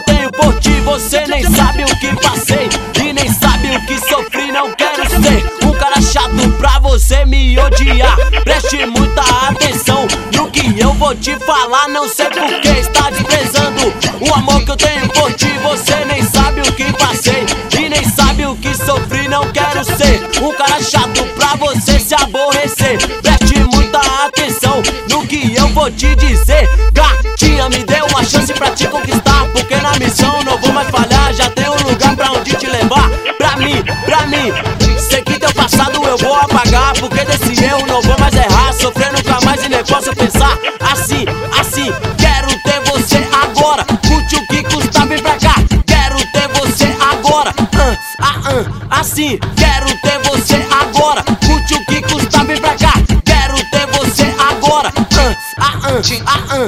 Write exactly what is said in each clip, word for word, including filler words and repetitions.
eu tenho por ti, você nem sabe o que passei e nem sabe o que sofri. Não quero ser um cara chato pra você me odiar. Preste muita atenção no que eu vou te falar. Não sei por que está desprezando o amor que eu tenho por ti. Você nem sabe o que passei e nem sabe o que sofri. Não quero ser um cara chato pra você se aborrecer. Preste muita atenção no que eu vou te dizer. Gatinha, me dê uma chance pra te conquistar, porque na missão não vou mais falhar. Já tem um lugar pra onde te levar. Pra mim, pra mim, sei que teu passado eu vou apagar, porque desse erro não vou mais errar. Sofrer nunca mais e nem posso pensar assim, assim. Quero ter você agora, curte o que custa, vem pra cá. Quero ter você agora, ah, ah, ah, assim. Quero ter você agora, curte o que custa, vem pra cá. Quero ter você agora, ah, ah, ah, ah, ah.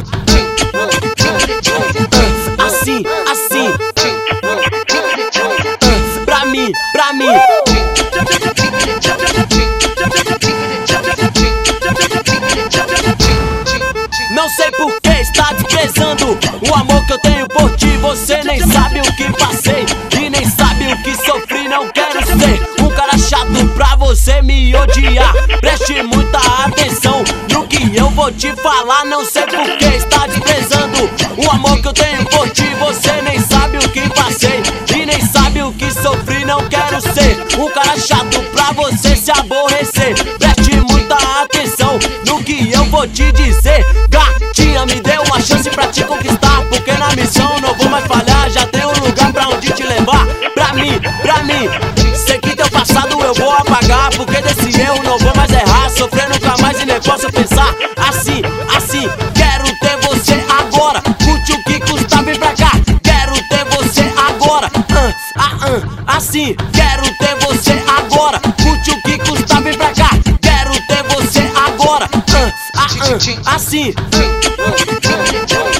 Assim, assim. Pra mim, pra mim. Não sei por que está desprezando o amor que eu tenho por ti. Você nem sabe o que passei e nem sabe o que sofri. Não quero ser um cara chato pra você me odiar. Preste muita atenção no que eu vou te falar. Não sei por que está desprezando o amor que eu tenho por ti. Você nem sabe o que passei e nem sabe o que sofri. Não quero ser um cara chato pra você se aborrecer. Preste muita atenção no que eu vou te dizer. Gatinha, me dê uma chance pra te conquistar, porque na missão não vou mais falhar. Já tem um lugar pra onde te levar. Pra mim, pra mim, sei que teu passado eu vou apagar, porque desse erro não vou mais errar. Sofrer nunca mais e nem posso pensar assim, assim. Quero ter você agora, curte o que custa, vem pra cá. Quero ter você agora, ah, ah, ah, assim. Quero ter você agora, curte o que custa, vem pra cá. Quero ter você agora, ah, ah, ah, assim.